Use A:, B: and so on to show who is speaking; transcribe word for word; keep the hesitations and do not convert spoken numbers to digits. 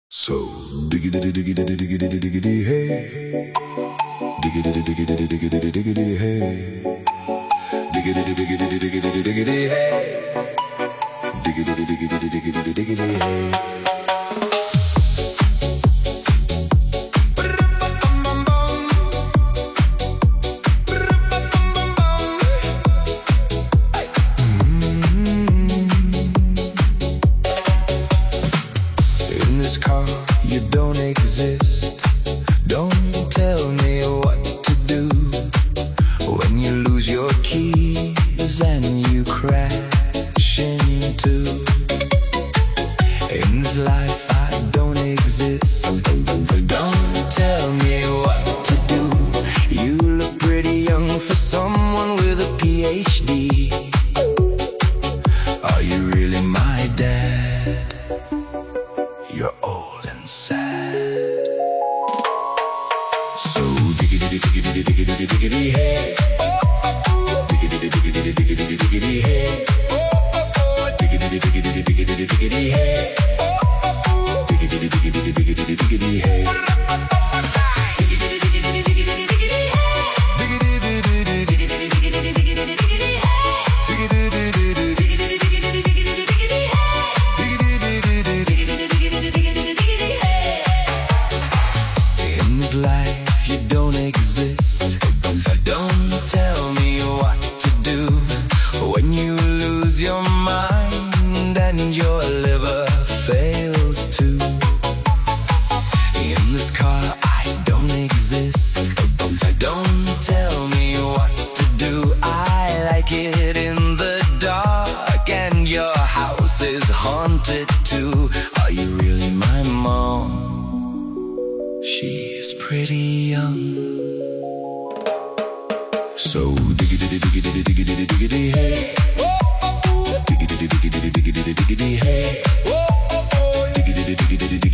A: So diggity diggity diggity diggity hey, diggity diggity diggity diggity hey, diggity diggity diggity diggity hey, diggity diggity diggity diggity hey. You don't exist. Don't tell me what to do when you lose your keys and you crash into. In this life I don't exist. Don't tell me what to do. You look pretty young for someone with a P H D. Are you really my dad? You're old and sad. So diggity diggity diggity diggity hey, diggity diggity diggity diggity hey, diggity diggity diggity diggity hey, diggity diggity diggity diggity hey. Life, you don't exist. Don't tell me what to do when you lose your mind and your liver fails too. In this car I don't exist. Don't tell me what to do. I like it in the dark and your house is haunted too. Are you really my mom? She's pretty young. So diggity diggity diggity diggity hey, diggity diggity diggity diggity hey, diggity diggity diggity